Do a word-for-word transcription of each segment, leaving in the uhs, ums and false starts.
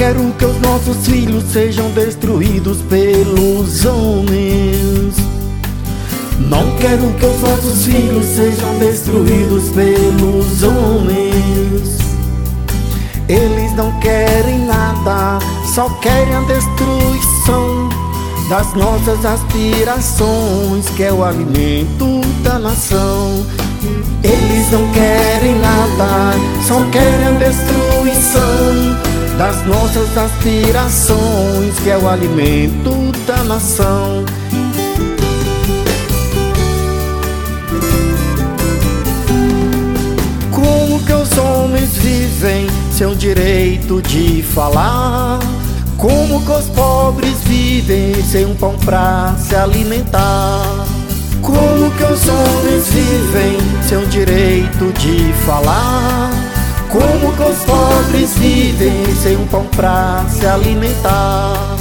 quero que os nossos filhos sejam destruídos pelos homens. Não quero que os nossos filhos sejam destruídos pelos homens. Eles não querem nada, só querem a destruição das nossas aspirações, que é o alimento da nação. Eles não querem nada, só querem a destruição das nossas aspirações, que é o alimento da nação. Como que os homens vivem sem o direito de falar? Como que os pobres vivem sem um pão pra se alimentar? Como que os homens vivem sem o direito de falar? Como que os pobres vivem sem um pão pra se alimentar?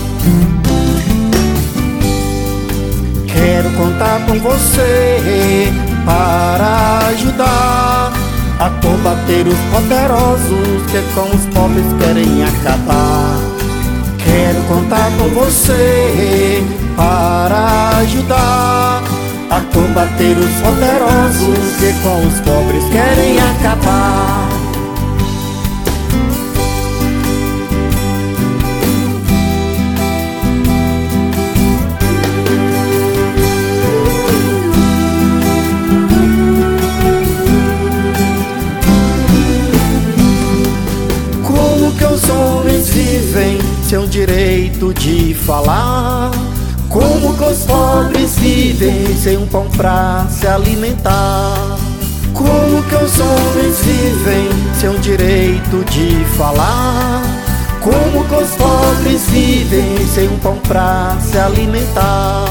Quero contar com você para ajudar a combater os poderosos que com os pobres querem acabar. Quero contar com você para ajudar a combater os poderosos que com os pobres querem acabar. Como que os homens vivem sem o direito de falar? Como que os pobres vivem sem um pão pra se alimentar? Como que os homens vivem sem o direito de falar? Como que os pobres vivem sem um pão pra se alimentar?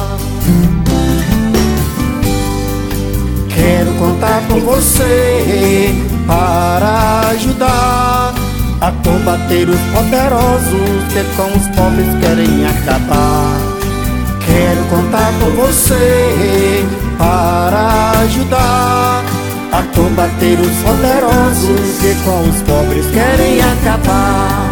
Quero contar com você para ajudar a combater os poderosos que com os pobres querem acabar. Quero contar com você para ajudar a combater os poderosos que com os pobres querem acabar.